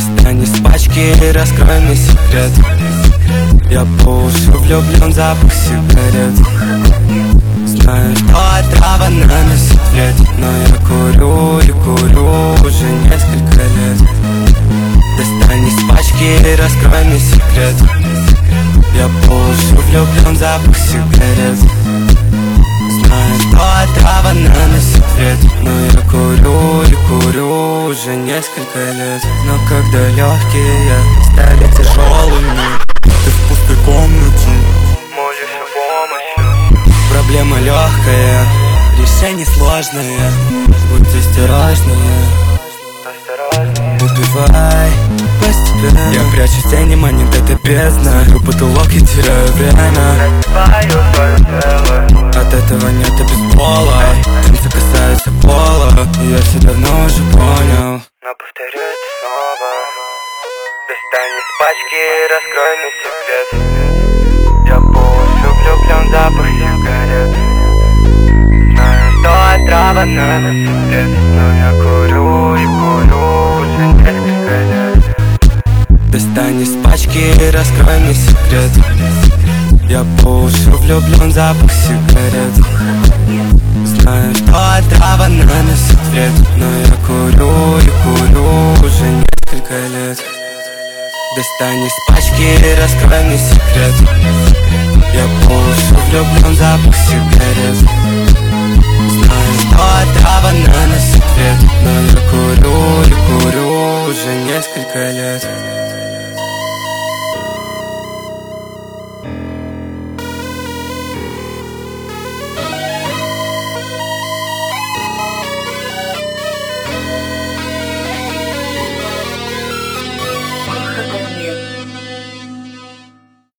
Достань из пачки и раскрой мне секрет. Я по уши влюблен в запах сигарет. Знаю, что отрава наносит вред, но я курю и курю уже несколько лет. Достань из пачки и раскрой мне секрет. Я по уши влюблен в запах сигарет. Знаю, что отрава наносит вред, но я курю и курю уже несколько лет. Но когда легкие стали тяжелыми, ты в пустой комнате молишь о помощи. Проблема легкая, решение сложное. Будь осторожнее, убивай постепенно. Я прячу тени, манит эта бездна. Беру потолок и теряю время. От этого нет обезбола. Танцы касаются пола, и я все давно уже понял. Но повторю это снова. Достань из пачки и раскрой мне секрет. Я по уши влюблен в запах сигарет. Знаю, что отрава наносит вред, но я курю и курю уже несколько лет. Достань из пачки и раскрой мне секрет. Я по уши влюблен в запах сигарет. Знаю, что отрава наносит вред, но я курю и курю уже несколько лет. Достань из пачки и раскрой мне секрет. Я по уши влюблен в запах сигарет. Знаю, что отрава наносит вред, но я курю и курю уже несколько лет.